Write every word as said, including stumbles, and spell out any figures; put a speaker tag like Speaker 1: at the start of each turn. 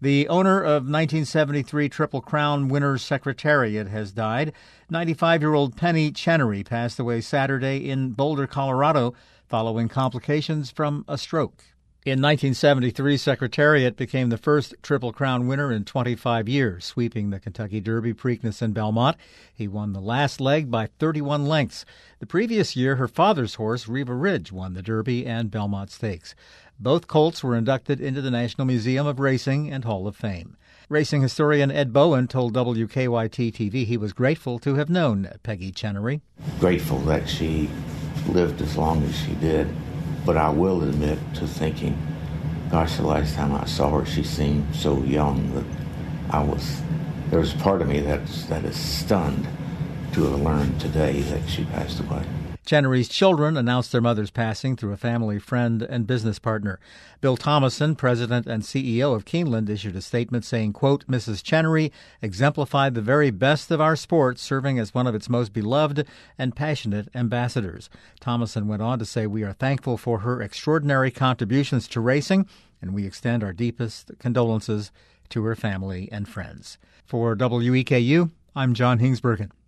Speaker 1: The owner of nineteen seventy-three Triple Crown winner's Secretariat has died. ninety-five-year-old Penny Chenery passed away Saturday in Boulder, Colorado, following complications from a stroke. In nineteen seventy-three, Secretariat became the first Triple Crown winner in twenty-five years, sweeping the Kentucky Derby, Preakness, and Belmont. He won the last leg by thirty-one lengths. The previous year, her father's horse, Riva Ridge, won the Derby and Belmont Stakes. Both colts were inducted into the National Museum of Racing and Hall of Fame. Racing historian Ed Bowen told W K Y T T V he was grateful to have known Peggy Chenery.
Speaker 2: Grateful that she lived as long as she did, but I will admit to thinking, gosh, the last time I saw her, she seemed so young that I was, there was part of me that's, that is stunned to have learned today that she passed away.
Speaker 1: Chenery's children announced their mother's passing through a family friend and business partner. Bill Thomason, president and C E O of Keeneland, issued a statement saying, quote, Missus Chenery exemplified the very best of our sport, serving as one of its most beloved and passionate ambassadors. Thomason went on to say, we are thankful for her extraordinary contributions to racing, and we extend our deepest condolences to her family and friends. For W E K U, I'm John Hingsbergen.